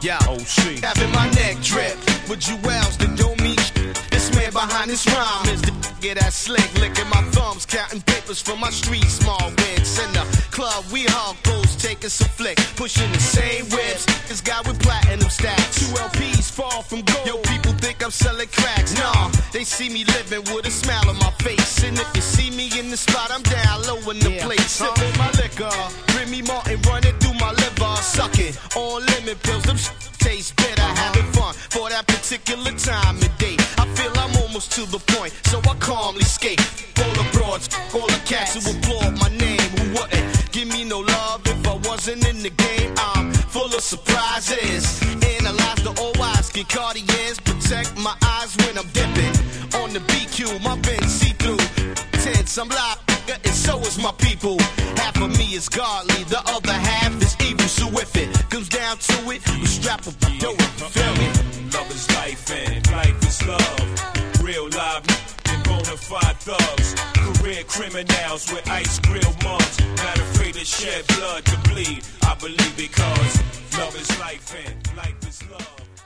Yeah, OC. having my neck drip with jewels that don't mean shit. This man behind this rhyme is the get that slick, licking my thumbs, counting papers from my street, small wigs. In the club, we hug goals, taking some flick, pushing the same whips. This guy with platinum stacks, 2 LPs fall from gold. Yo, people think I'm selling cracks. Nah, they see me living with a smile on my face. And if you see me in the spot, I'm down low in the place, sipping my liquor. Remy Martin running through my liver, sucking on lemon pills. Them taste bitter, having fun for that particular time of day. I feel I'm almost to the point, so I calmly skate. All the broads, all the cats who applaud my name, who wouldn't give me no love if I wasn't in the game. I'm full of surprises. Analyze the old eyes, get Cartiers, protect my eyes when I'm dipping. On the BQ, my Benz see-through. Tense, I'm live, and so is my people. Half of me is godly, the other half is evil. So if it comes down to it, we strap up the dough, feel me? Love is life and life is love. Real live and bona fide thugs. Career criminals with ice grill mugs. Not afraid to shed blood to bleed. I believe because love is life and life is love.